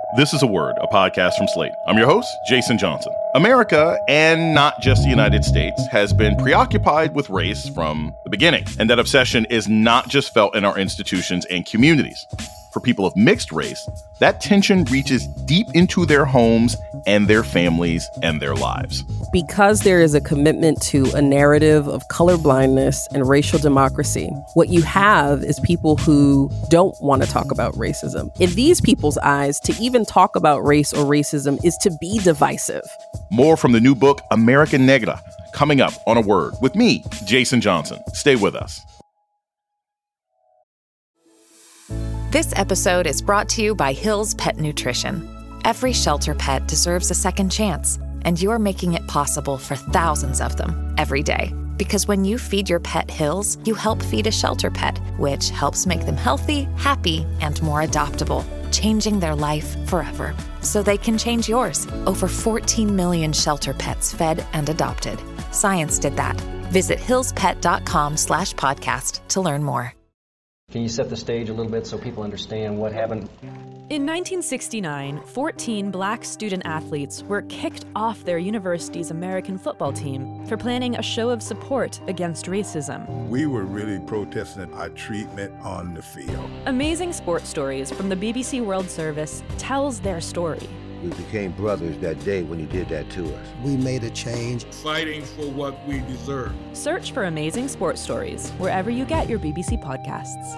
This is A Word, a podcast from Slate. I'm your host, Jason Johnson. America, and not just the United States, has been preoccupied with race from the beginning. And that obsession is not just felt in our institutions and communities. For people of mixed race, that tension reaches deep into their homes and their families and their lives. Because there is a commitment to a narrative of colorblindness and racial democracy, what you have is people who don't want to talk about racism. In these people's eyes, to even talk about race or racism is to be divisive. More from the new book, America Negra, coming up on A Word with me, Jason Johnson. Stay with us. This episode is brought to you by Hill's Pet Nutrition. Every shelter pet deserves a second chance, and you're making it possible for thousands of them every day. Because when you feed your pet Hill's, you help feed a shelter pet, which helps make them healthy, happy, and more adoptable, changing their life forever. So they can change yours. Over 14 million shelter pets fed and adopted. Science did that. Visit hillspet.com/podcast to learn more. Can you set the stage a little bit so people understand what happened? In 1969, 14 black student athletes were kicked off their university's American football team for planning a show of support against racism. We were really protesting our treatment on the field. Amazing Sports Stories from the BBC World Service tells their story. We became brothers that day when he did that to us. We made a change. Fighting for what we deserve. Search for Amazing Sports Stories wherever you get your BBC podcasts.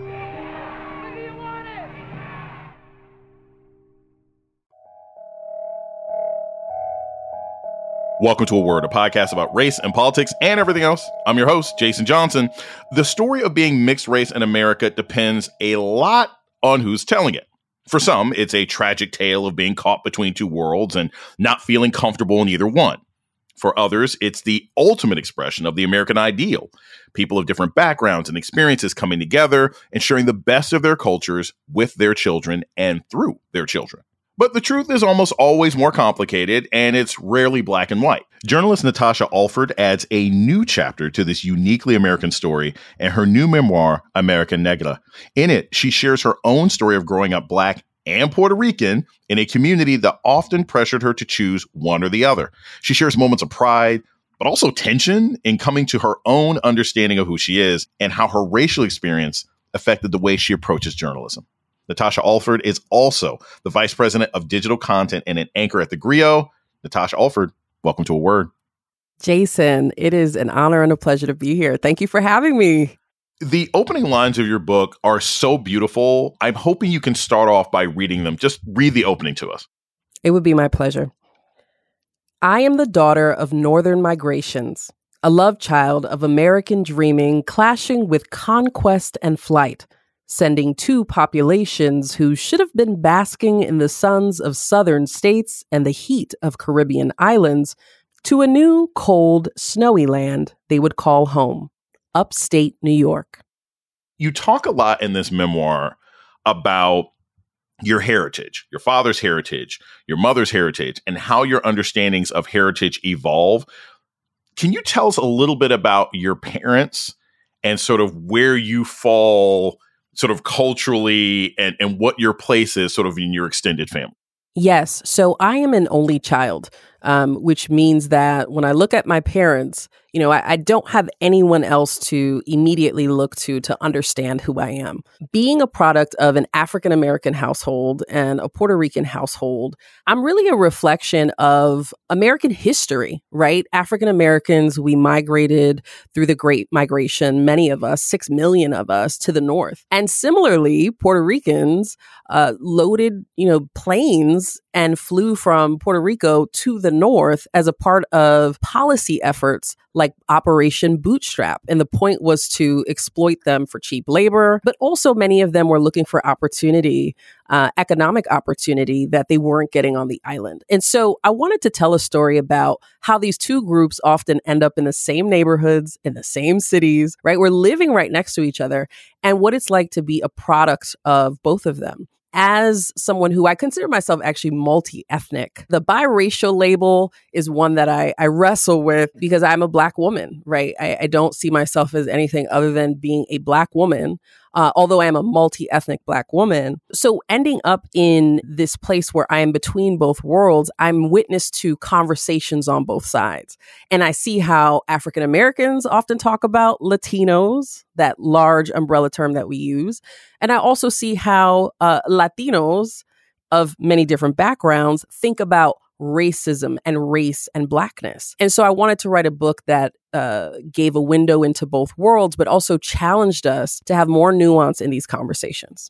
Welcome to A Word, a podcast about race and politics and everything else. I'm your host, Jason Johnson. The story of being mixed race in America depends a lot on who's telling it. For some, it's a tragic tale of being caught between two worlds and not feeling comfortable in either one. For others, it's the ultimate expression of the American ideal. People of different backgrounds and experiences coming together and sharing the best of their cultures with their children and through their children. But the truth is almost always more complicated, and it's rarely black and white. Journalist Natasha Alford adds a new chapter to this uniquely American story in her new memoir, America Negra. In it, she shares her own story of growing up black and Puerto Rican in a community that often pressured her to choose one or the other. She shares moments of pride, but also tension in coming to her own understanding of who she is and how her racial experience affected the way she approaches journalism. Natasha Alford is also the vice president of digital content and an anchor at The Grio. Natasha Alford, welcome to A Word. Jason, it is an honor and a pleasure to be here. Thank you for having me. The opening lines of your book are so beautiful. I'm hoping you can start off by reading them. Just read the opening to us. It would be my pleasure. I am the daughter of Northern migrations, a love child of American dreaming clashing with conquest and flight, sending two populations who should have been basking in the suns of southern states and the heat of Caribbean islands to a new, cold, snowy land they would call home, upstate New York. You talk a lot in this memoir about your heritage, your father's heritage, your mother's heritage, and how your understandings of heritage evolve. Can you tell us a little bit about your parents and sort of where you fall sort of culturally and what your place is sort of in your extended family? Yes. So I am an only child, which means that when I look at my parents, I don't have anyone else to immediately look to understand who I am. Being a product of an African-American household and a Puerto Rican household, I'm really a reflection of American history, right? African-Americans, we migrated through the Great Migration, many of us, 6 million of us, to the north. And similarly, Puerto Ricans loaded, planes and flew from Puerto Rico to the north as a part of policy efforts like Operation Bootstrap. And the point was to exploit them for cheap labor, but also many of them were looking for opportunity, economic opportunity that they weren't getting on the island. And so I wanted to tell a story about how these two groups often end up in the same neighborhoods, in the same cities, right? We're living right next to each other, and what it's like to be a product of both of them. As someone who I consider myself actually multi-ethnic, the biracial label is one that I wrestle with because I'm a Black woman, right? I don't see myself as anything other than being a Black woman although I am a multi-ethnic Black woman. So ending up in this place where I am between both worlds, I'm witness to conversations on both sides. And I see how African Americans often talk about Latinos, that large umbrella term that we use. And I also see how Latinos of many different backgrounds think about racism and race and Blackness. And so I wanted to write a book that gave a window into both worlds, but also challenged us to have more nuance in these conversations.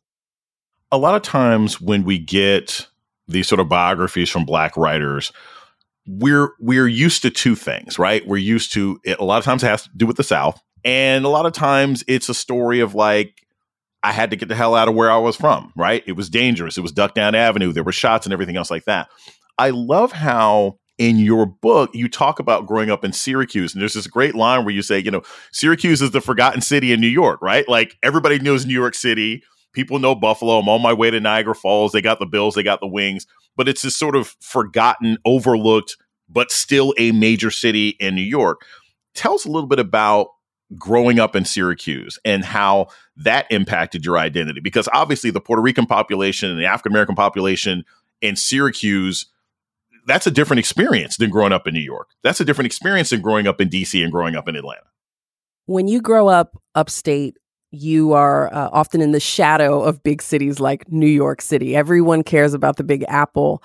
A lot of times when we get these sort of biographies from Black writers, we're used to two things, right? We're used to it. A lot of times it has to do with the South. And a lot of times it's a story of like, I had to get the hell out of where I was from, right? It was dangerous. It was Duck Down Avenue. There were shots and everything else like that. I love how in your book, you talk about growing up in Syracuse. And there's this great line where you say, Syracuse is the forgotten city in New York, right? Like everybody knows New York City. People know Buffalo. I'm on my way to Niagara Falls. They got the Bills. They got the Wings. But it's this sort of forgotten, overlooked, but still a major city in New York. Tell us a little bit about growing up in Syracuse and how that impacted your identity. Because obviously the Puerto Rican population and the African-American population in Syracuse, that's a different experience than growing up in New York. That's a different experience than growing up in DC and growing up in Atlanta. When you grow up upstate, you are often in the shadow of big cities like New York City. Everyone cares about the Big Apple.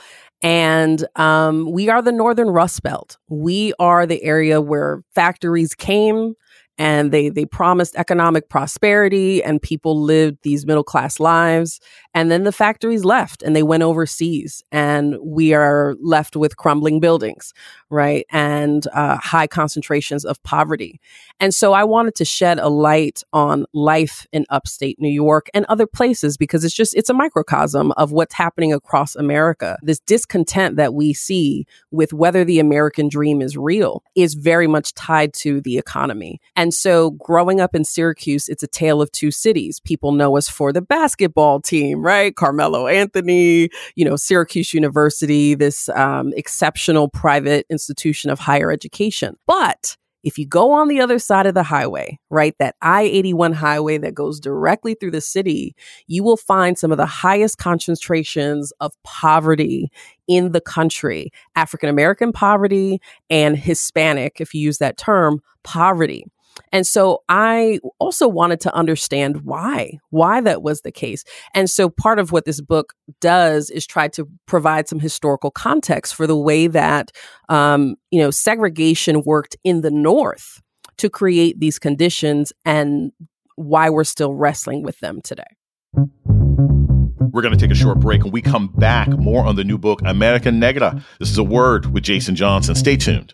And we are the Northern Rust Belt. We are the area where factories came and they promised economic prosperity and people lived these middle-class lives. And then the factories left and they went overseas and we are left with crumbling buildings, right? And high concentrations of poverty. And so I wanted to shed a light on life in upstate New York and other places because it's a microcosm of what's happening across America. This discontent that we see with whether the American dream is real is very much tied to the economy. And so growing up in Syracuse, it's a tale of two cities. People know us for the basketball team, right? Carmelo Anthony, Syracuse University, this exceptional private institution of higher education. But if you go on the other side of the highway, right, that I-81 highway that goes directly through the city, you will find some of the highest concentrations of poverty in the country, African-American poverty and Hispanic, if you use that term, poverty. And so I also wanted to understand why that was the case. And so part of what this book does is try to provide some historical context for the way that, segregation worked in the North to create these conditions and why we're still wrestling with them today. We're going to take a short break. When we come back, more on the new book, America Negra. This is A Word with Jason Johnson. Stay tuned.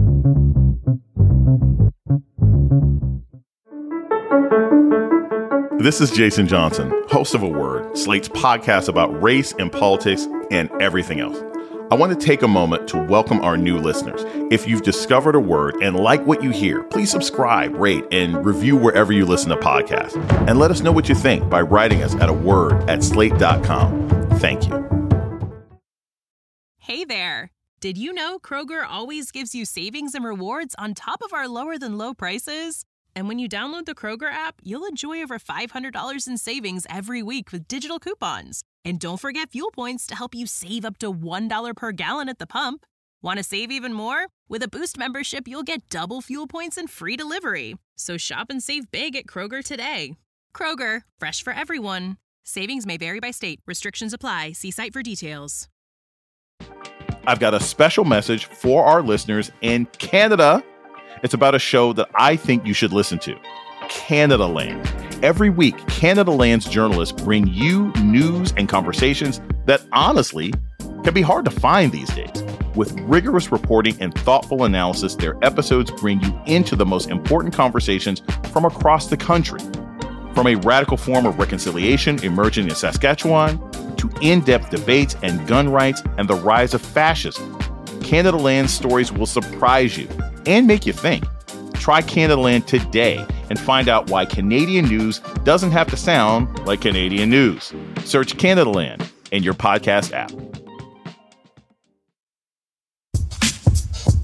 This is Jason Johnson, host of A Word, Slate's podcast about race and politics and everything else. I want to take a moment to welcome our new listeners. If you've discovered A Word and like what you hear, please subscribe, rate, and review wherever you listen to podcasts. And let us know what you think by writing us at aword@slate.com. Thank you. Hey there. Did you know Kroger always gives you savings and rewards on top of our lower than low prices? And when you download the Kroger app, you'll enjoy over $500 in savings every week with digital coupons. And don't forget fuel points to help you save up to $1 per gallon at the pump. Want to save even more? With a Boost membership, you'll get double fuel points and free delivery. So shop and save big at Kroger today. Kroger, fresh for everyone. Savings may vary by state. Restrictions apply. See site for details. I've got a special message for our listeners in Canada. It's about a show that I think you should listen to, Canadaland. Every week, Canadaland's journalists bring you news and conversations that honestly can be hard to find these days. With rigorous reporting and thoughtful analysis, their episodes bring you into the most important conversations from across the country. From a radical form of reconciliation emerging in Saskatchewan to in-depth debates and gun rights and the rise of fascism, Canadaland's stories will surprise you and make you think. Try Canadaland today and find out why Canadian news doesn't have to sound like Canadian news. Search Canadaland in your podcast app.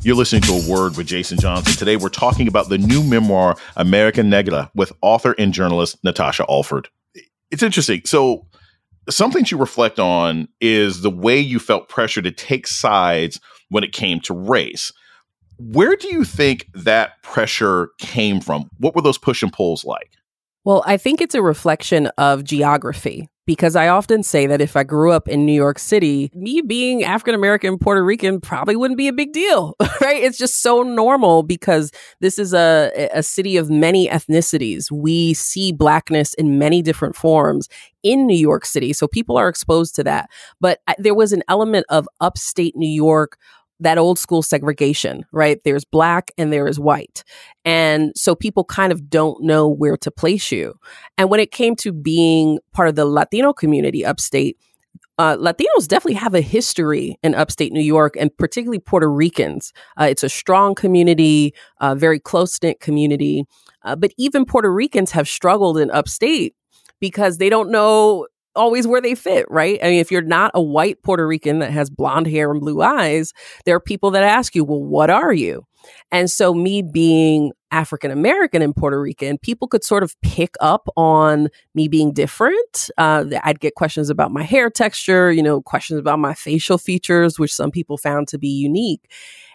You're listening to A Word with Jason Johnson. Today, we're talking about the new memoir, America Negra, with author and journalist Natasha Alford. It's interesting. So something to reflect on is the way you felt pressure to take sides when it came to race. Where do you think that pressure came from? What were those push and pulls like? Well, I think it's a reflection of geography, because I often say that if I grew up in New York City, me being African-American, Puerto Rican probably wouldn't be a big deal, right? It's just so normal because this is a city of many ethnicities. We see Blackness in many different forms in New York City, so people are exposed to that. But there was an element of upstate New York, that old school segregation, right? There's Black and there is white. And so people kind of don't know where to place you. And when it came to being part of the Latino community upstate, Latinos definitely have a history in upstate New York, and particularly Puerto Ricans. It's a strong community, very close-knit community. But even Puerto Ricans have struggled in upstate because they don't know always where they fit, right? I mean, if you're not a white Puerto Rican that has blonde hair and blue eyes, there are people that ask you, well, what are you? And so me being African American and Puerto Rican, people could sort of pick up on me being different. I'd get questions about my hair texture, questions about my facial features, which some people found to be unique.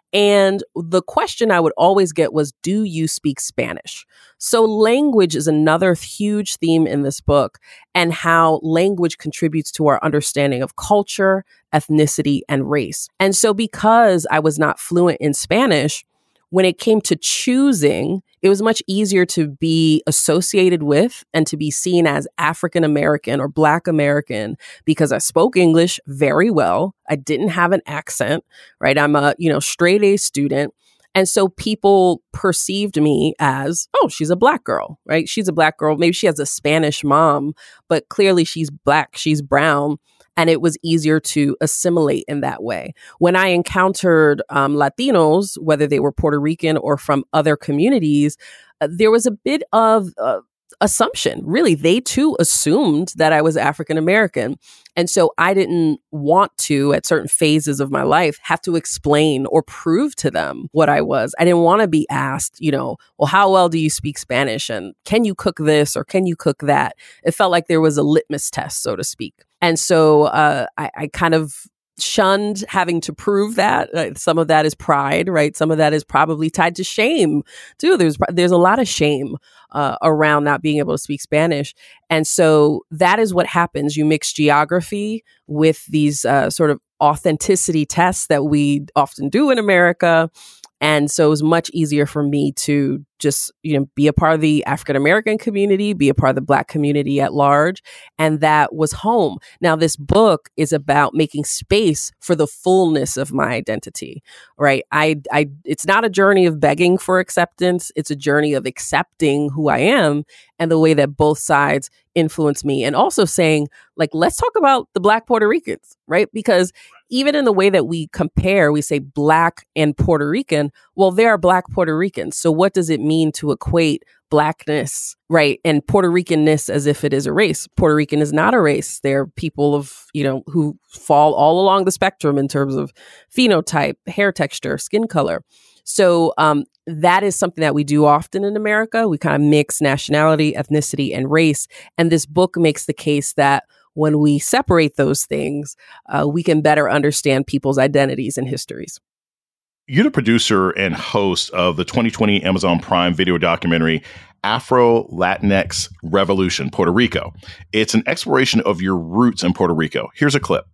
And the question I would always get was, do you speak Spanish? So language is another huge theme in this book, and how language contributes to our understanding of culture, ethnicity, and race. And so because I was not fluent in Spanish, when it came to choosing, it was much easier to be associated with and to be seen as African American or Black American because I spoke English very well. I didn't have an accent, right? I'm a, straight A student. And so people perceived me as, oh, she's a Black girl, right? She's a Black girl. Maybe she has a Spanish mom, but clearly she's Black, she's brown. And it was easier to assimilate in that way. When I encountered Latinos, whether they were Puerto Rican or from other communities, there was a bit of assumption. Really, they too assumed that I was African American. And so I didn't want to, at certain phases of my life, have to explain or prove to them what I was. I didn't want to be asked, well, how well do you speak Spanish? And can you cook this or can you cook that? It felt like there was a litmus test, so to speak. And so I kind of shunned having to prove that. Some of that is pride, right? Some of that is probably tied to shame too. There's a lot of shame around not being able to speak Spanish. And so that is what happens. You mix geography with these sort of authenticity tests that we often do in America. And so it was much easier for me to just, be a part of the African American community, be a part of the Black community at large. And that was home. Now, this book is about making space for the fullness of my identity, right? It's not a journey of begging for acceptance. It's a journey of accepting who I am and the way that both sides influence me. And also saying, let's talk about the Black Puerto Ricans, right? Because even in the way that we compare, we say Black and Puerto Rican. Well, there are Black Puerto Ricans. So what does it mean to equate Blackness, right, and Puerto Ricanness as if it is a race? Puerto Rican is not a race. They're people of, who fall all along the spectrum in terms of phenotype, hair texture, skin color. So that is something that we do often in America. We kind of mix nationality, ethnicity, and race. And this book makes the case that when we separate those things, we can better understand people's identities and histories. You're the producer and host of the 2020 Amazon Prime video documentary, Afro Latinx Revolution, Puerto Rico. It's an exploration of your roots in Puerto Rico. Here's a clip.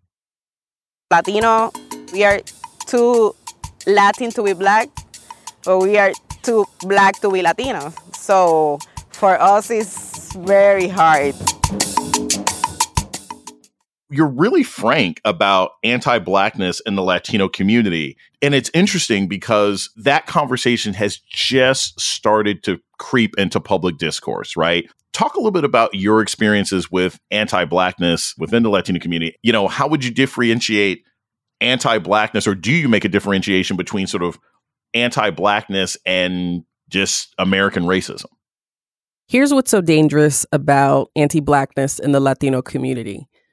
Latino, we are too Latin to be Black, but we are too Black to be Latino. So for us, it's very hard. You're really frank about anti-Blackness in the Latino community. And it's interesting because that conversation has just started to creep into public discourse, right? Talk a little bit about your experiences with anti-Blackness within the Latino community. How would you differentiate anti-Blackness, or do you make a differentiation between sort of anti-Blackness and just American racism? Here's what's so dangerous about anti-Blackness in the Latino community.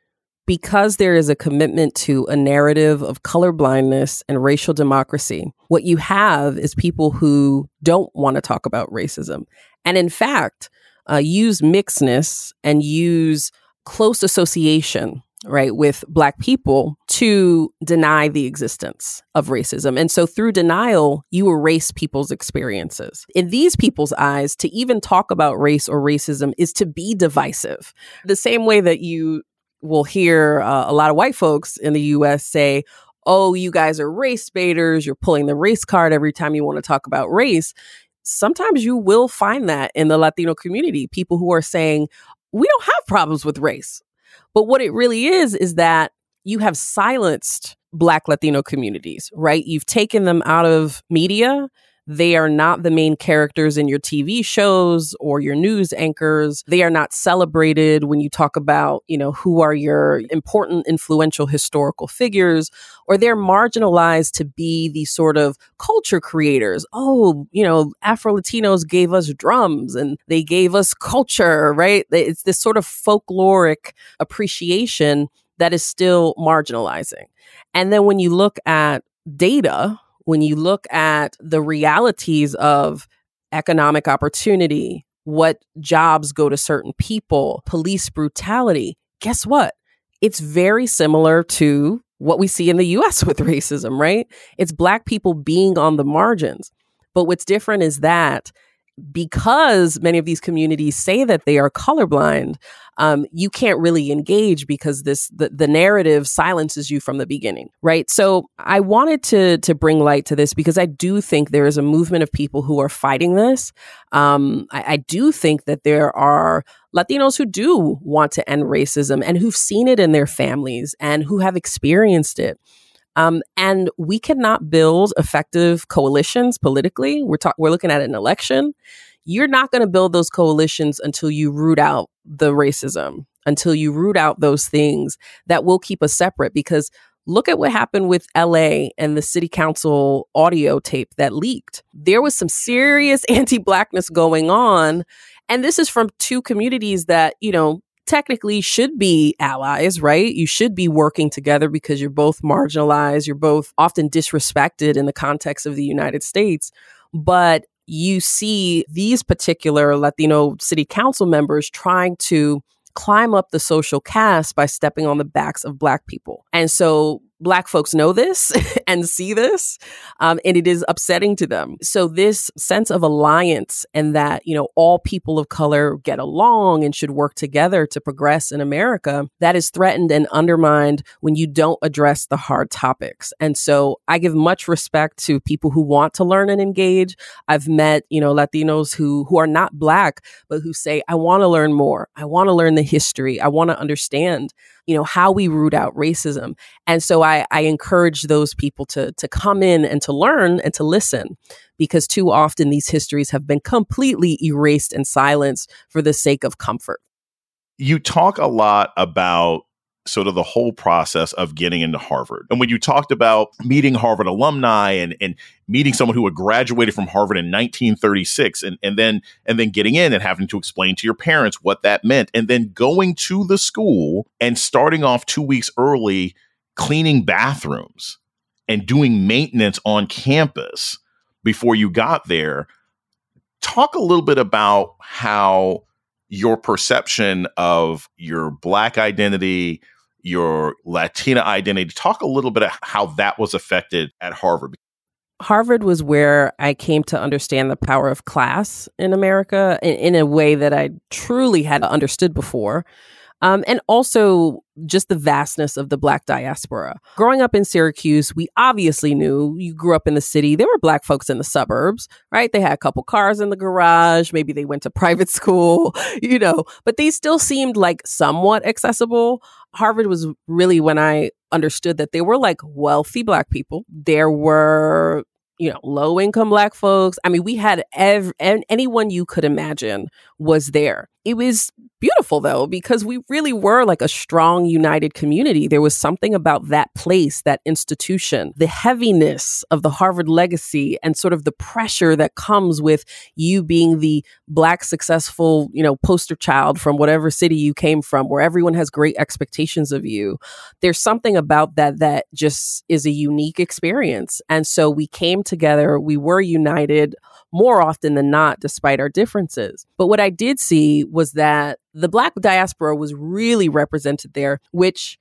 because there is a commitment to a narrative of colorblindness and racial democracy, what you have is people who don't want to talk about racism. And in fact, use mixedness and use close association, right, with Black people to deny the existence of racism. And so through denial, you erase people's experiences. In these people's eyes, to even talk about race or racism is to be divisive. The same way that you will hear a lot of white folks in the U.S. say, oh, you guys are race baiters, you're pulling the race card every time you want to talk about race. Sometimes you will find that in the Latino community, people who are saying, we don't have problems with race. But what it really is that you have silenced Black Latino communities, right? You've taken them out of media. They are not the main characters in your TV shows or your news anchors. They are not celebrated when you talk about, who are your important, influential historical figures, or they're marginalized to be the sort of culture creators. Oh, Afro-Latinos gave us drums and they gave us culture, right? It's this sort of folkloric appreciation that is still marginalizing. And then when you look at data, when you look at the realities of economic opportunity, what jobs go to certain people, police brutality, guess what? It's very similar to what we see in the US with racism, right? It's Black people being on the margins. But what's different is that because many of these communities say that they are colorblind, you can't really engage because the narrative silences you from the beginning, right? So I wanted to bring light to this because I do think there is a movement of people who are fighting this. I do think that there are Latinos who do want to end racism and who've seen it in their families and who have experienced it. And we cannot build effective coalitions politically. We're looking at an election. You're not going to build those coalitions until you root out the racism, until you root out those things that will keep us separate. Because look at what happened with LA and the city council audio tape that leaked. There was some serious anti-Blackness going on. And this is from two communities that, technically should be allies, right? You should be working together because you're both marginalized. You're both often disrespected in the context of the United States. But you see these particular Latino city council members trying to climb up the social caste by stepping on the backs of Black people. And so Black folks know this and see this, and it is upsetting to them. So this sense of alliance and that, all people of color get along and should work together to progress in America, that is threatened and undermined when you don't address the hard topics. And so I give much respect to people who want to learn and engage. I've met, Latinos who are not Black, but who say, I want to learn more. I want to learn the history. I want to understand how we root out racism. And so I encourage those people to come in and to learn and to listen, because too often these histories have been completely erased and silenced for the sake of comfort. You talk a lot about sort of the whole process of getting into Harvard. And when you talked about meeting Harvard alumni and meeting someone who had graduated from Harvard in 1936 and then getting in and having to explain to your parents what that meant, and then going to the school and starting off 2 weeks early, cleaning bathrooms and doing maintenance on campus before you got there. Talk a little bit about how your perception of your Black identity, your Latina identity, talk a little bit of how that was affected at Harvard. Harvard was where I came to understand the power of class in America in a way that I truly had understood before. And also just the vastness of the Black diaspora. Growing up in Syracuse, we obviously knew, you grew up in the city, there were Black folks in the suburbs, right? They had a couple cars in the garage. Maybe they went to private school, but they still seemed like somewhat accessible. Harvard was really when I understood that they were like wealthy Black people. There were low income Black folks. I mean, we had anyone you could imagine was there. It was beautiful, though, because we really were like a strong, united community. There was something about that place, that institution, the heaviness of the Harvard legacy and sort of the pressure that comes with you being the Black successful, poster child from whatever city you came from, where everyone has great expectations of you. There's something about that just is a unique experience. And so we came together, we were united more often than not, despite our differences. But what I did see was that the Black diaspora was really represented there, which,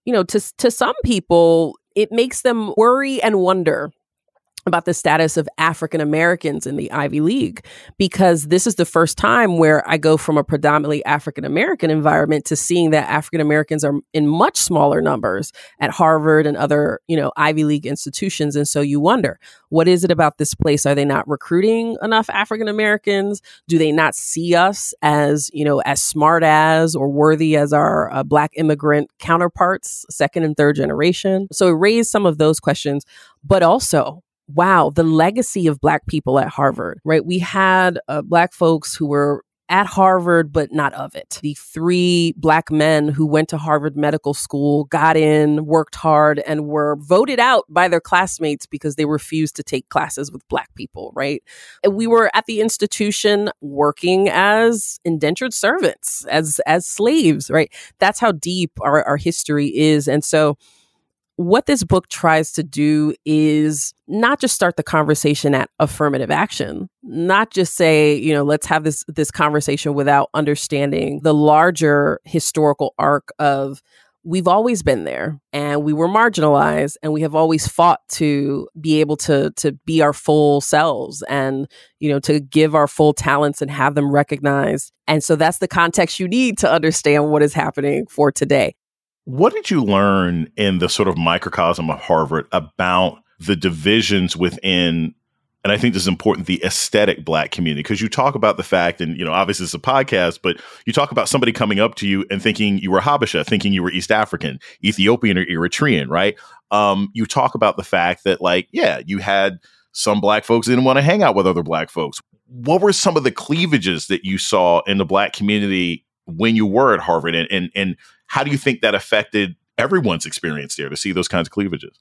to some people, it makes them worry and wonder about the status of African Americans in the Ivy League, because this is the first time where I go from a predominantly African American environment to seeing that African Americans are in much smaller numbers at Harvard and other, Ivy League institutions. And so you wonder, what is it about this place? Are they not recruiting enough African Americans? Do they not see us as, as smart as or worthy as our Black immigrant counterparts, second and third generation? So it raised some of those questions, but also, wow, the legacy of Black people at Harvard, right? We had Black folks who were at Harvard, but not of it. The 3 Black men who went to Harvard Medical School, got in, worked hard, and were voted out by their classmates because they refused to take classes with Black people, right? And we were at the institution working as indentured servants, as slaves, right? That's how deep our history is. And so what this book tries to do is not just start the conversation at affirmative action, not just say, let's have this conversation without understanding the larger historical arc of we've always been there and we were marginalized and we have always fought to be able to be our full selves and, to give our full talents and have them recognized. And so that's the context you need to understand what is happening for today. What did you learn in the sort of microcosm of Harvard about the divisions within, and I think this is important, the aesthetic Black community? Because you talk about the fact, and, obviously it's a podcast, but you talk about somebody coming up to you and thinking you were Habesha, thinking you were East African, Ethiopian, or Eritrean, right? You talk about the fact that, you had some Black folks that didn't want to hang out with other Black folks. What were some of the cleavages that you saw in the Black community when you were at Harvard? And how do you think that affected everyone's experience there to see those kinds of cleavages?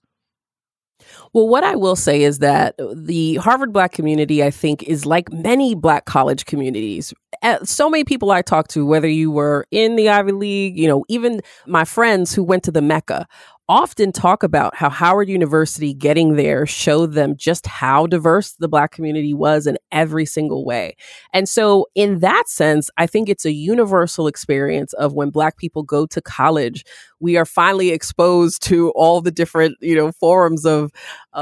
Well, what I will say is that the Harvard Black community, I think, is like many Black college communities. So many people I talk to, whether you were in the Ivy League, even my friends who went to the Mecca, often talk about how Howard University getting there showed them just how diverse the Black community was in every single way. And so in that sense, I think it's a universal experience of when Black people go to college, we are finally exposed to all the different, forms of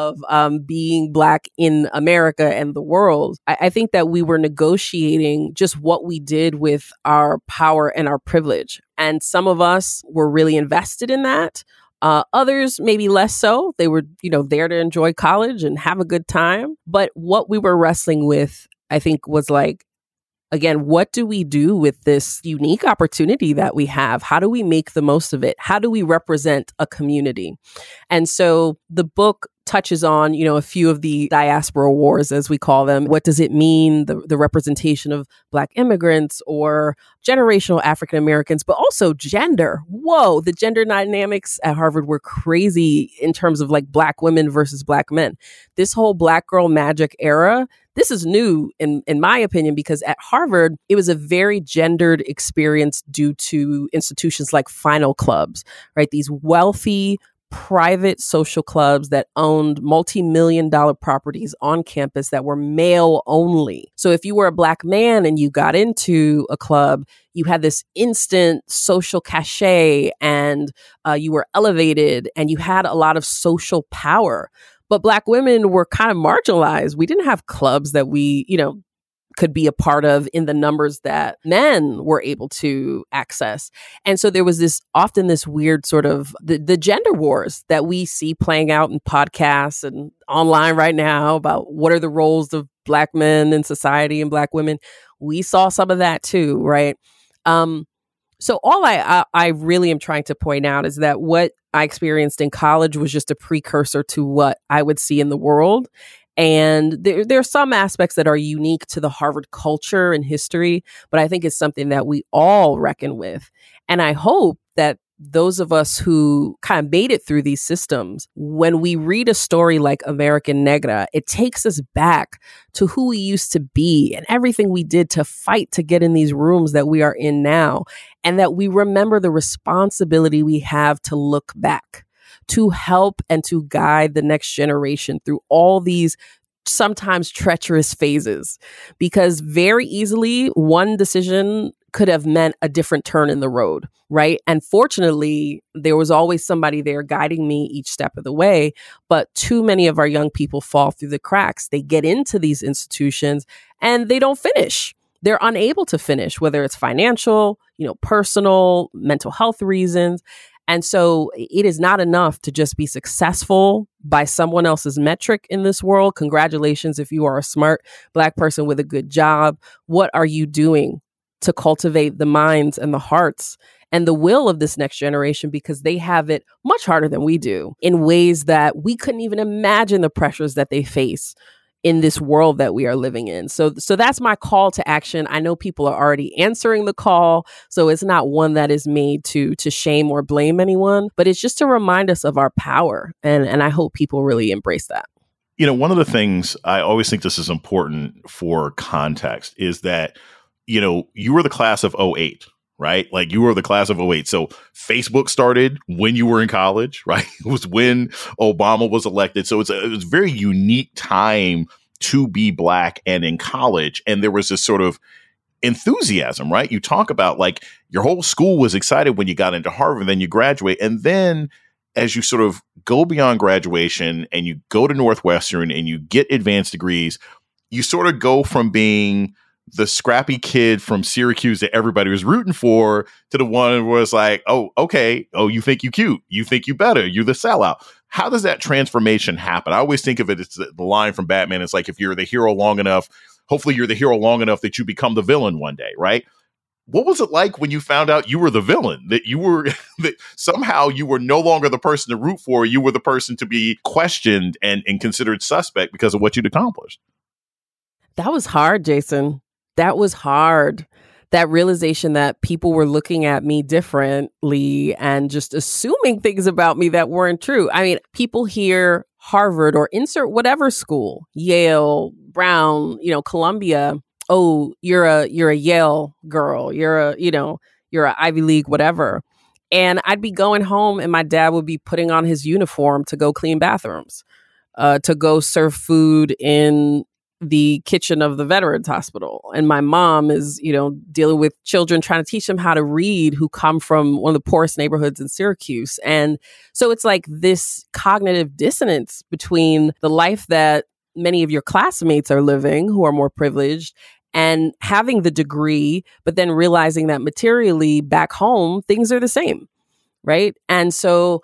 being Black in America and the world. I think that we were negotiating just what we did with our power and our privilege. And some of us were really invested in that. Others, maybe less so. They were, there to enjoy college and have a good time. But what we were wrestling with, I think, was again, what do we do with this unique opportunity that we have? How do we make the most of it? How do we represent a community? And so the book touches on, a few of the diaspora wars, as we call them. What does it mean, the representation of Black immigrants or generational African Americans, but also gender? Whoa, the gender dynamics at Harvard were crazy in terms of Black women versus Black men. This whole Black girl magic era, this is new in my opinion, because at Harvard, it was a very gendered experience due to institutions like Final Clubs, right? These wealthy, private social clubs that owned multi-million-dollar properties on campus that were male only. So if you were a Black man and you got into a club, you had this instant social cachet and you were elevated and you had a lot of social power. But Black women were kind of marginalized. We didn't have clubs that we, could be a part of in the numbers that men were able to access. And so there was often this weird sort of the gender wars that we see playing out in podcasts and online right now about what are the roles of Black men in society and Black women. We saw some of that too, right? So all I really am trying to point out is that what I experienced in college was just a precursor to what I would see in the world. And there are some aspects that are unique to the Harvard culture and history, but I think it's something that we all reckon with. And I hope that those of us who kind of made it through these systems, when we read a story like American Negra, it takes us back to who we used to be and everything we did to fight to get in these rooms that we are in now, and that we remember the responsibility we have to look back, to help and to guide the next generation through all these sometimes treacherous phases, because very easily one decision could have meant a different turn in the road, right? And fortunately, there was always somebody there guiding me each step of the way. But too many of our young people fall through the cracks. They get into these institutions and they don't finish. They're unable to finish, whether it's financial, personal, mental health reasons. And so it is not enough to just be successful by someone else's metric in this world. Congratulations if you are a smart Black person with a good job. What are you doing to cultivate the minds and the hearts and the will of this next generation? Because they have it much harder than we do in ways that we couldn't even imagine the pressures that they face in this world that we are living in. So that's my call to action. I know people are already answering the call, so it's not one that is made to shame or blame anyone, but it's just to remind us of our power. And I hope people really embrace that. One of the things I always think this is important for context is that, you were the class of 2008, right? Like you were the class of 2008. So Facebook started when you were in college, right? It was when Obama was elected. So it was a very unique time to be Black and in college. And there was this sort of enthusiasm, right? You talk about like your whole school was excited when you got into Harvard, and then you graduate. And then as you sort of go beyond graduation and you go to Northwestern and you get advanced degrees, you sort of go from being the scrappy kid from Syracuse that everybody was rooting for to the one who was like, oh, okay. Oh, you think you cute. You think you better. You're the sellout. How does that transformation happen? I always think of it as the line from Batman. It's like, if you're the hero long enough, hopefully you're the hero long enough that you become the villain one day, right? What was it like when you found out you were the villain, that you were, that somehow you were no longer the person to root for, you were the person to be questioned and considered suspect because of what you'd accomplished? That was hard, Jason. That was hard. That realization that people were looking at me differently and just assuming things about me that weren't true. I mean, people hear Harvard or insert whatever school, Yale, Brown, Columbia. Oh, you're a Yale girl. You're a Ivy League, whatever. And I'd be going home and my dad would be putting on his uniform to go clean bathrooms, to go serve food in the kitchen of the Veterans Hospital. And my mom is, dealing with children, trying to teach them how to read, who come from one of the poorest neighborhoods in Syracuse. And so it's like this cognitive dissonance between the life that many of your classmates are living who are more privileged and having the degree, but then realizing that materially back home, things are the same. Right. And so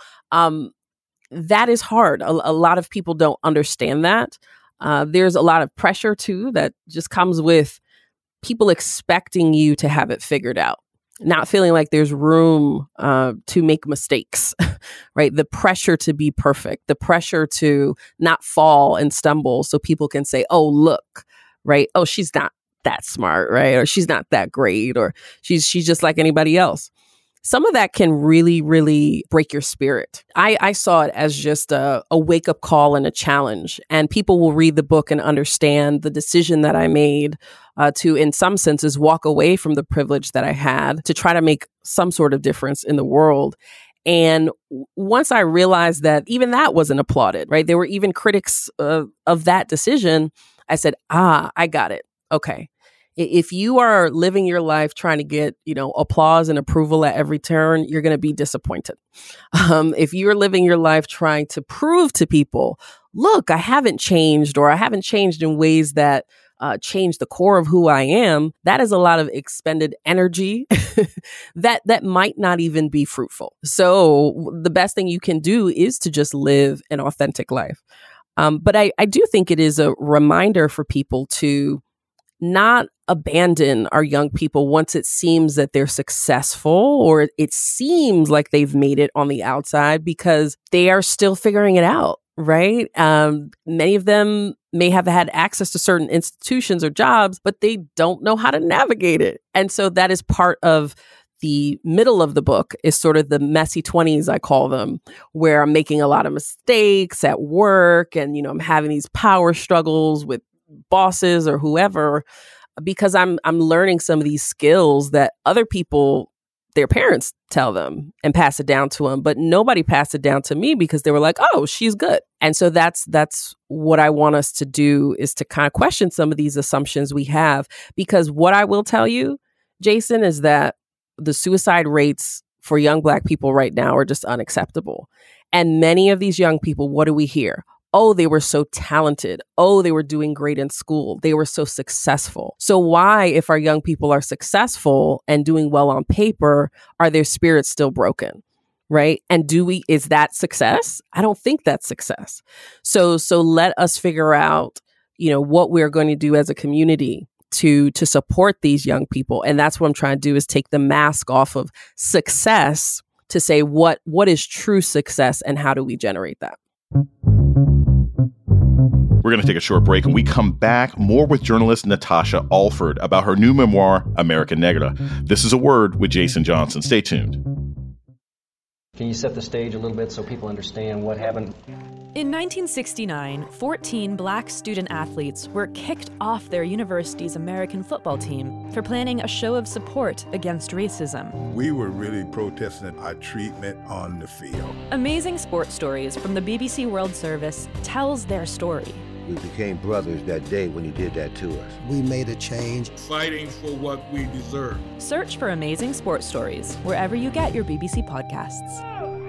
that is hard. A lot of people don't understand that. There's a lot of pressure, too, that just comes with people expecting you to have it figured out, not feeling like there's room to make mistakes, right? The pressure to be perfect, the pressure to not fall and stumble so people can say, oh, look, right? Oh, she's not that smart, right? Or she's not that great, or she's just like anybody else. Some of that can really, really break your spirit. I saw it as just a wake-up call and a challenge. And people will read the book and understand the decision that I made to, in some senses, walk away from the privilege that I had to try to make some sort of difference in the world. And once I realized that even that wasn't applauded, right? There were even critics of that decision. I said, I got it. Okay. If you are living your life trying to get, applause and approval at every turn, you're going to be disappointed. If you're living your life trying to prove to people, look, I haven't changed, or I haven't changed in ways that change the core of who I am, that is a lot of expended energy that might not even be fruitful. So the best thing you can do is to just live an authentic life. But I do think it is a reminder for people to not abandon our young people once it seems that they're successful or it seems like they've made it on the outside, because they are still figuring it out. right? Many of them may have had access to certain institutions or jobs, but they don't know how to navigate it. And so that is part of the middle of the book, is sort of the messy 20s, I call them, where I'm making a lot of mistakes at work and, I'm having these power struggles with bosses or whoever, because I'm learning some of these skills that other people, their parents, tell them and pass it down to them, but nobody passed it down to me because they were like, oh, she's good. And so that's what I want us to do, is to kind of question some of these assumptions we have, because what I will tell you, Jason, is that the suicide rates for young Black people right now are just unacceptable. And many of these young people, what do we hear? Oh, they were so talented. Oh, they were doing great in school. They were so successful. So why, if our young people are successful and doing well on paper, are their spirits still broken? Right? And is that success? I don't think that's success. So let us figure out, what we're going to do as a community to support these young people. And that's what I'm trying to do, is take the mask off of success to say what is true success and how do we generate that? We're going to take a short break, and we come back more with journalist Natasha Alford about her new memoir, America Negra. This is A Word with Jason Johnson. Stay tuned. Can you set the stage a little bit so people understand what happened? In 1969, 14 Black student athletes were kicked off their university's American football team for planning a show of support against racism. We were really protesting our treatment on the field. Amazing Sports Stories from the BBC World Service tells their story. We became brothers that day when you did that to us. We made a change. Fighting for what we deserve. Search for Amazing Sports Stories wherever you get your BBC podcasts.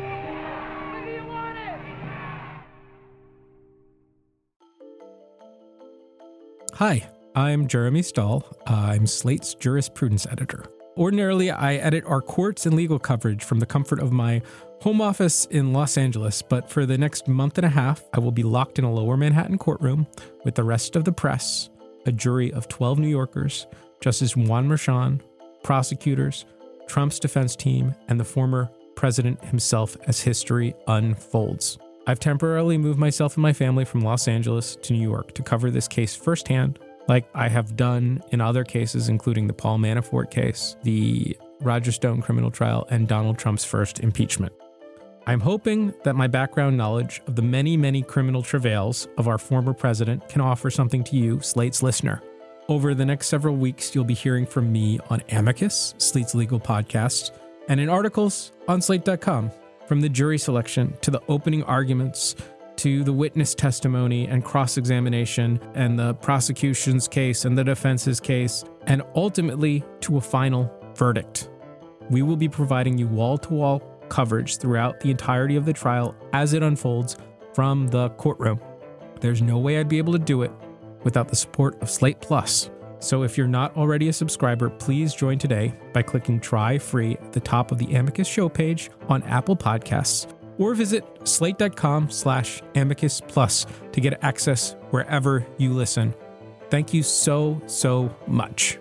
Hi, I'm Jeremy Stahl. I'm Slate's jurisprudence editor. Ordinarily, I edit our courts and legal coverage from the comfort of my home office in Los Angeles, but for the next month and a half, I will be locked in a lower Manhattan courtroom with the rest of the press, a jury of 12 New Yorkers, Justice Juan Merchan, prosecutors, Trump's defense team, and the former president himself as history unfolds. I've temporarily moved myself and my family from Los Angeles to New York to cover this case firsthand, like I have done in other cases, including the Paul Manafort case, the Roger Stone criminal trial, and Donald Trump's first impeachment. I'm hoping that my background knowledge of the many, many criminal travails of our former president can offer something to you, Slate's listener. Over the next several weeks, you'll be hearing from me on Amicus, Slate's legal podcast, and in articles on Slate.com. From the jury selection to the opening arguments to the witness testimony and cross-examination and the prosecution's case and the defense's case, and ultimately to a final verdict. We will be providing you wall-to-wall coverage throughout the entirety of the trial as it unfolds from the courtroom. There's no way I'd be able to do it without the support of Slate Plus. So if you're not already a subscriber, please join today by clicking Try Free at the top of the Amicus show page on Apple Podcasts, or visit slate.com/Amicus Plus to get access wherever you listen. Thank you so, so much.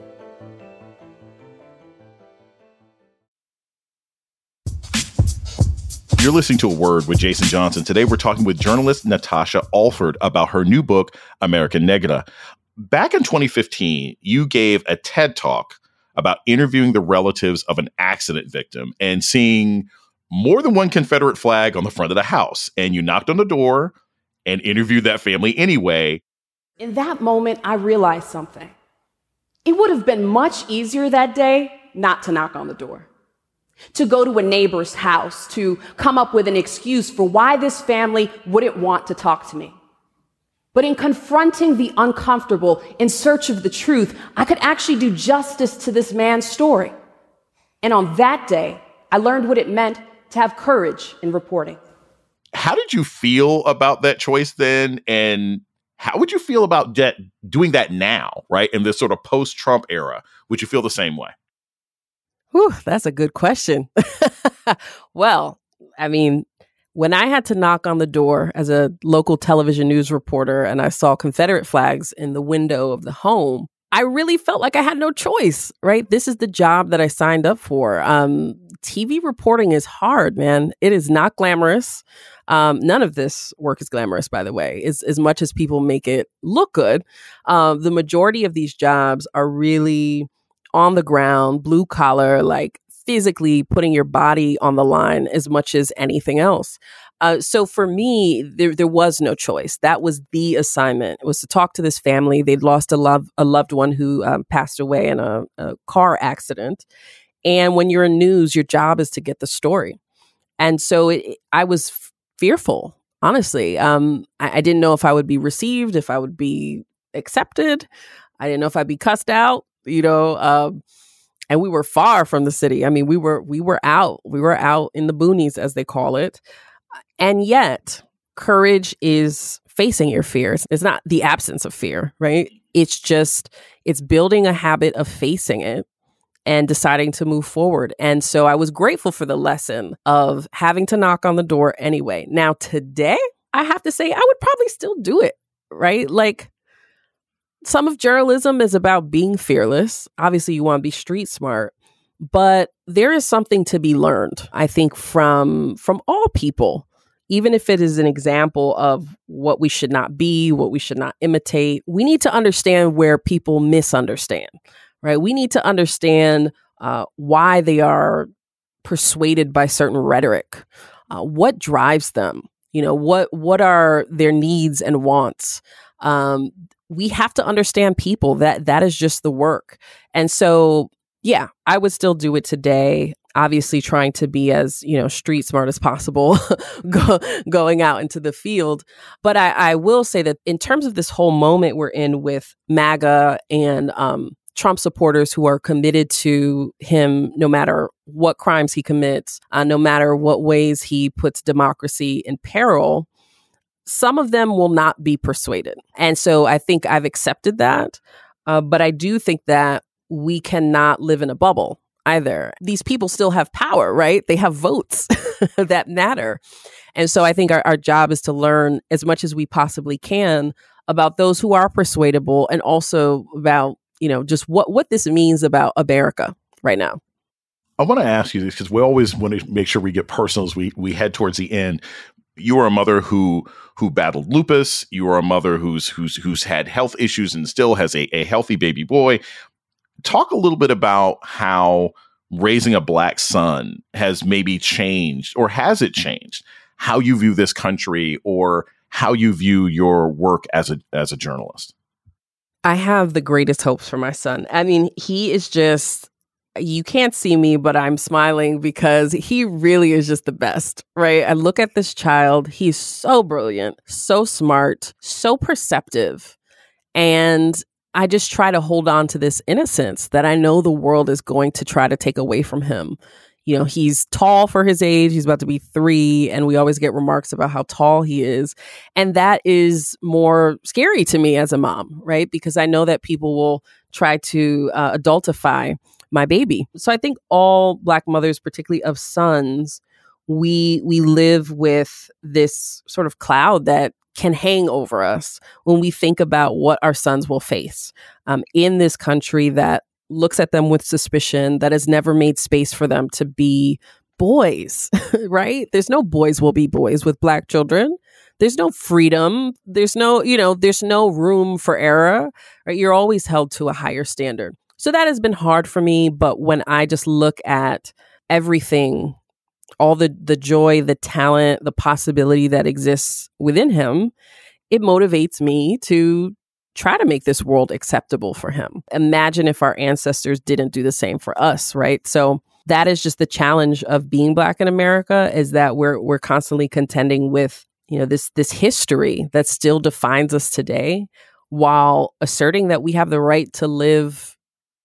You're listening to A Word with Jason Johnson. Today, we're talking with journalist Natasha Alford about her new book, America Negra. Back in 2015, you gave a TED Talk about interviewing the relatives of an accident victim and seeing more than one Confederate flag on the front of the house. And you knocked on the door and interviewed that family anyway. In that moment, I realized something. It would have been much easier that day not to knock on the door, to go to a neighbor's house, to come up with an excuse for why this family wouldn't want to talk to me. But in confronting the uncomfortable in search of the truth, I could actually do justice to this man's story. And on that day, I learned what it meant to have courage in reporting. How did you feel about that choice then? And how would you feel about doing that now, right? In this sort of post-Trump era, would you feel the same way? Whew, that's a good question. Well, I mean, when I had to knock on the door as a local television news reporter and I saw Confederate flags in the window of the home, I really felt like I had no choice, right? This is the job that I signed up for. TV reporting is hard, man. It is not glamorous. None of this work is glamorous, by the way, as much as people make it look good. The majority of these jobs are really on the ground, blue collar, like physically putting your body on the line as much as anything else. So for me, there was no choice. That was the assignment. It was to talk to this family. They'd lost a loved one who passed away in a car accident. And when you're in news, your job is to get the story. And so I was fearful, honestly. I didn't know if I would be received, if I would be accepted. I didn't know if I'd be cussed out, and we were far from the city. I mean, we were out in the boonies, as they call it. And yet, courage is facing your fears. It's not the absence of fear, right? It's building a habit of facing it and deciding to move forward. And so I was grateful for the lesson of having to knock on the door anyway. Now, today, I have to say, I would probably still do it, right? Like, some of journalism is about being fearless. Obviously, you want to be street smart, but there is something to be learned, I think, from all people, even if it is an example of what we should not be, what we should not imitate. We need to understand where people misunderstand, right? We need to understand why they are persuaded by certain rhetoric, what drives them, what are their needs and wants. We have to understand people. That is just the work. And so, yeah, I would still do it today. Obviously trying to be as, street smart as possible going out into the field. But I will say that in terms of this whole moment we're in with MAGA and Trump supporters who are committed to him no matter what crimes he commits, no matter what ways he puts democracy in peril, some of them will not be persuaded. And so I think I've accepted that. But I do think that we cannot live in a bubble either. These people still have power, right? They have votes that matter. And so I think our job is to learn as much as we possibly can about those who are persuadable and also about, just what this means about America right now. I want to ask you this because we always want to make sure we get personal as we head towards the end. You are a mother who battled lupus. You are a mother who's had health issues and still has a healthy baby boy. Talk a little bit about how raising a Black son has maybe changed, or has it changed how you view this country or how you view your work as a journalist? I have the greatest hopes for my son. I mean, he is just, you can't see me, but I'm smiling because he really is just the best, right? I look at this child. He's so brilliant, so smart, so perceptive. And I just try to hold on to this innocence that I know the world is going to try to take away from him. He's tall for his age. He's about to be 3. And we always get remarks about how tall he is. And that is more scary to me as a mom, right? Because I know that people will try to adultify my baby. So I think all Black mothers, particularly of sons, we live with this sort of cloud that can hang over us when we think about what our sons will face in this country that looks at them with suspicion, that has never made space for them to be boys, right? There's no boys will be boys with Black children. There's no freedom. There's no room for error, right? You're always held to a higher standard. So that has been hard for me. But when I just look at everything, all the joy, the talent, the possibility that exists within him, it motivates me to try to make this world acceptable for him. Imagine if our ancestors didn't do the same for us, right? So that is just the challenge of being Black in America, is that we're constantly contending with, this history that still defines us today, while asserting that we have the right to live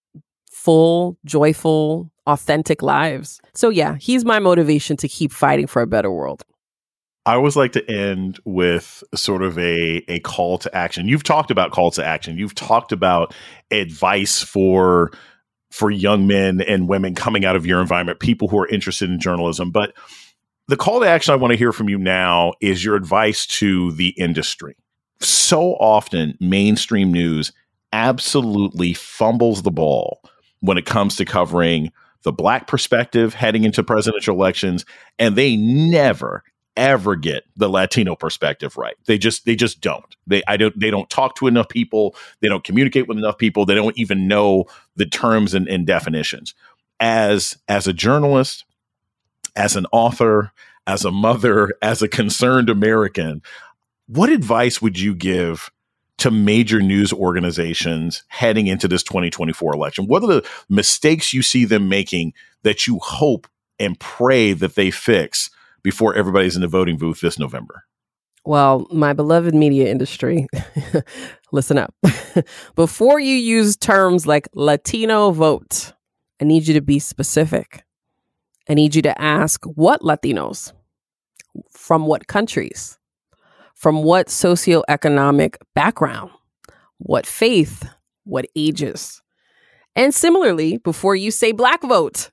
full, joyful, authentic lives. So yeah, he's my motivation to keep fighting for a better world. I always like to end with sort of a call to action. You've talked about call to action. You've talked about advice for young men and women coming out of your environment, people who are interested in journalism. But the call to action I want to hear from you now is your advice to the industry. So often, mainstream news absolutely fumbles the ball when it comes to covering the Black perspective heading into presidential elections, and they never ever get the Latino perspective right. They just don't. They don't talk to enough people. They don't communicate with enough people. They don't even know the terms and definitions. As a journalist, as an author, as a mother, as a concerned American, what advice would you give to major news organizations heading into this 2024 election? What are the mistakes you see them making that you hope and pray that they fix before everybody's in the voting booth this November? Well, my beloved media industry, listen up. Before you use terms like Latino vote, I need you to be specific. I need you to ask what Latinos, from what countries, from what socioeconomic background, what faith, what ages. And similarly, before you say Black vote,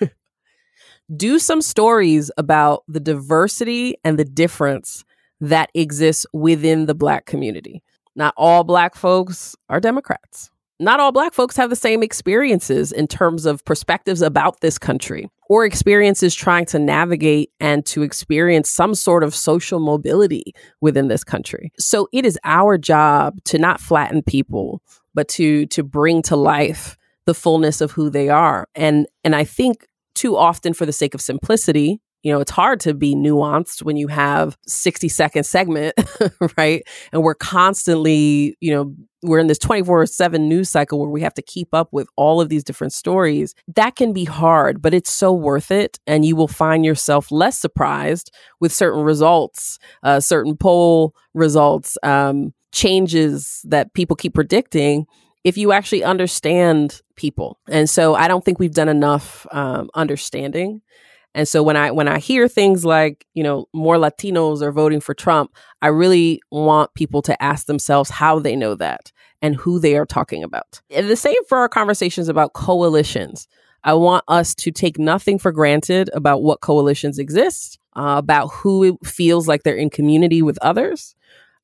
do some stories about the diversity and the difference that exists within the Black community. Not all Black folks are Democrats. Not all Black folks have the same experiences in terms of perspectives about this country or experiences trying to navigate and to experience some sort of social mobility within this country. So it is our job to not flatten people, but to bring to life the fullness of who they are. And I think too often, for the sake of simplicity, it's hard to be nuanced when you have 60-second segment, right? And we're constantly, we're in this 24/7 news cycle where we have to keep up with all of these different stories. That can be hard, but it's so worth it. And you will find yourself less surprised with certain results, certain poll results, changes that people keep predicting, if you actually understand people. And so I don't think we've done enough understanding. And so when I hear things like, more Latinos are voting for Trump, I really want people to ask themselves how they know that and who they are talking about. And the same for our conversations about coalitions. I want us to take nothing for granted about what coalitions exist, about who feels like they're in community with others.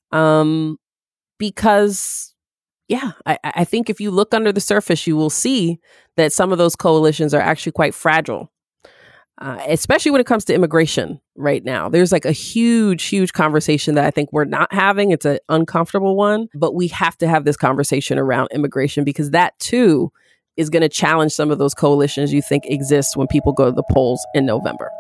Because I think if you look under the surface, you will see that some of those coalitions are actually quite fragile, especially when it comes to immigration right now. There's like a huge conversation that I think we're not having. It's an uncomfortable one, but we have to have this conversation around immigration because that too is going to challenge some of those coalitions you think exist when people go to the polls in November.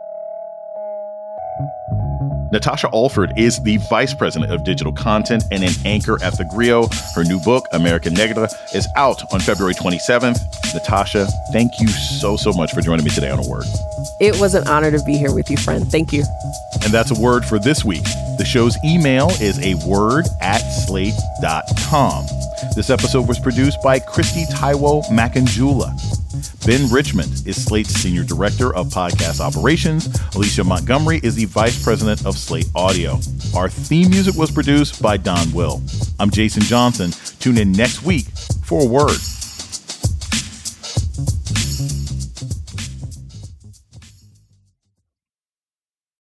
Natasha Alford is the Vice President of Digital Content and an anchor at TheGrio. Her new book, America Negra, is out on February 27th. Natasha, thank you so much for joining me today on A Word. It was an honor to be here with you, friend. Thank you. And that's A Word for this week. The show's email is aword@slate.com. This episode was produced by Christy Taiwo Makanjula. Ben Richmond is Slate's Senior Director of Podcast Operations. Alicia Montgomery is the Vice President of Slate Audio. Our theme music was produced by Don Will. I'm Jason Johnson. Tune in next week for A Word.